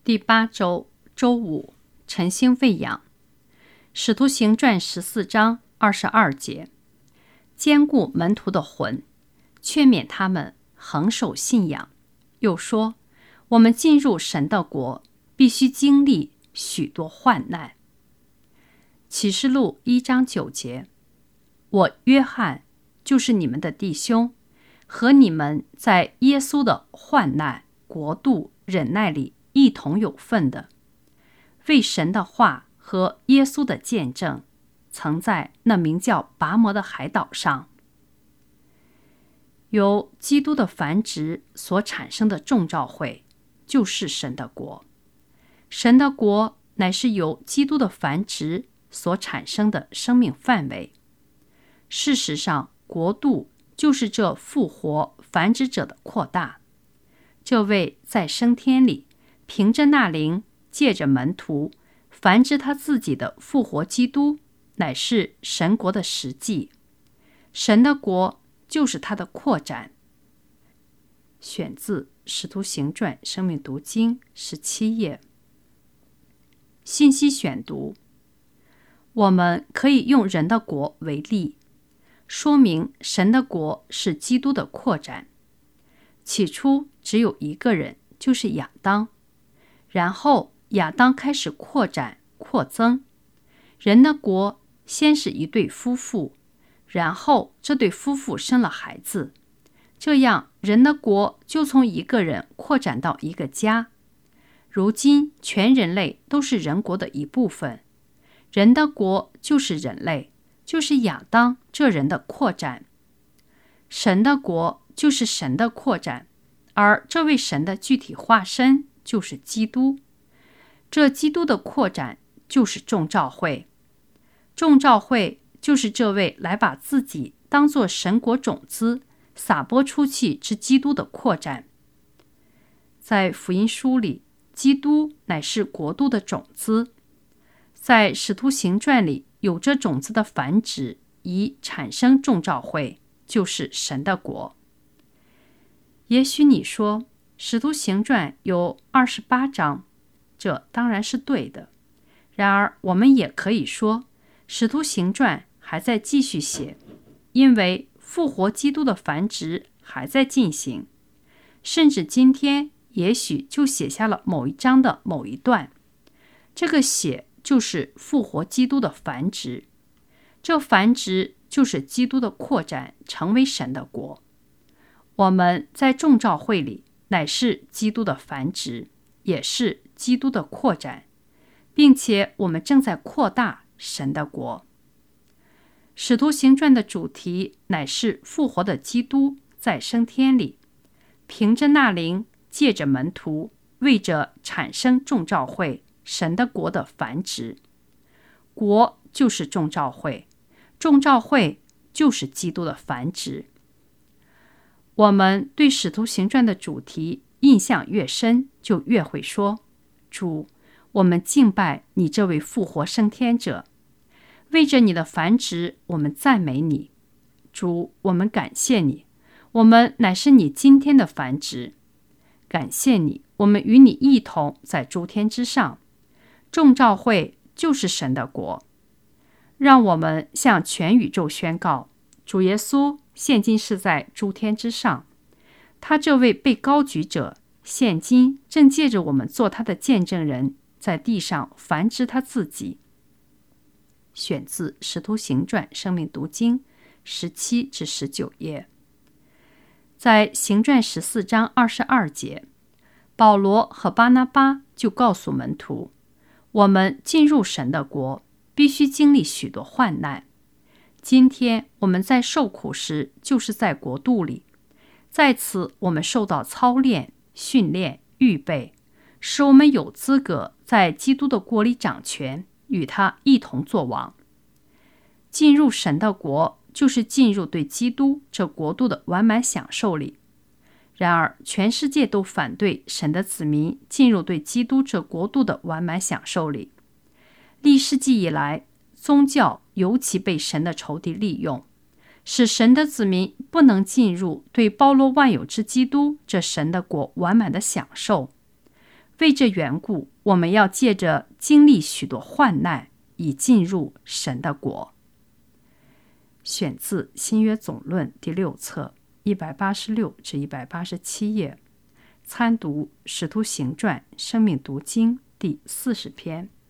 第8周周五，晨星喂养。使徒行传14章22节，坚固门徒的魂，劝勉他们恒守信仰。又说，我们进入神的国，必须经历许多患难。启示录1章9节，我约翰就是你们的弟兄，和你们在耶稣的患难、国度、忍耐里一同有份的，为神的话和耶稣的见证，曾在那名叫拔摩的海岛上。由基督的繁殖所产生的众召会，就是神的国。神的国乃是由基督的繁殖所产生的生命范围。事实上，国度就是这复活繁殖者的扩大。这位在升天里凭着那灵，借着门徒繁殖他自己的复活基督，乃是神国的实际。神的国就是他的扩展。选自《使徒行传》生命读经17页。信息选读：我们可以用人的国为例，说明神的国是基督的扩展。起初只有一个人，就是亚当，然后亚当开始扩展扩增。人的国先是一对夫妇，然后这对夫妇生了孩子，这样人的国就从一个人扩展到一个家。如今全人类都是人国的一部分，人的国就是人类，就是亚当这人的扩展。神的国就是神的扩展，而这位神的具体化身就是基督。这基督的扩展就是众召会。众召会就是这位来把自己当作神国种子撒播出去之基督的扩展。在福音书里，基督乃是国度的种子。在使徒行传里，有这种子的繁殖以产生众召会，就是神的国。也许你说，使徒行传有28章，这当然是对的。然而我们也可以说，使徒行传还在继续写，因为复活基督的繁殖还在进行，甚至今天也许就写下了某一章的某一段。这个写就是复活基督的繁殖，这繁殖就是基督的扩展，成为神的国。我们在众召会里乃是基督的繁殖，也是基督的扩展，并且我们正在扩大神的国。使徒行传的主题乃是复活的基督在升天里，凭着那灵，借着门徒，为着产生众召会，神的国的繁殖。国就是众召会，众召会就是基督的繁殖。我们对使徒行传的主题印象越深，就越会说，主，我们敬拜你这位复活升天者，为着你的繁殖，我们赞美你。主，我们感谢你，我们乃是你今天的繁殖。感谢你，我们与你一同在诸天之上。众召会就是神的国。让我们向全宇宙宣告，主耶稣现今是在诸天之上，他这位被高举者，现今正借着我们做他的见证人，在地上繁殖他自己。选自《使徒行传》生命读经17至19页。在行传14章22节，保罗和巴拿巴就告诉门徒，我们进入神的国，必须经历许多患难。今天我们在受苦时，就是在国度里，在此我们受到操练、训练、预备，使我们有资格在基督的国里掌权，与他一同作王。进入神的国，就是进入对基督这国度的完满享受里。然而全世界都反对神的子民进入对基督这国度的完满享受里。历世纪以来，宗教尤其被神的仇敌利用，使神的子民不能进入对包罗万有之基督这神的国完满的享受。 为这缘故，我们要借着经历许多患难，以进入神的国。选自新约总论第6册186至187页，参读使徒行传生命读经第40篇。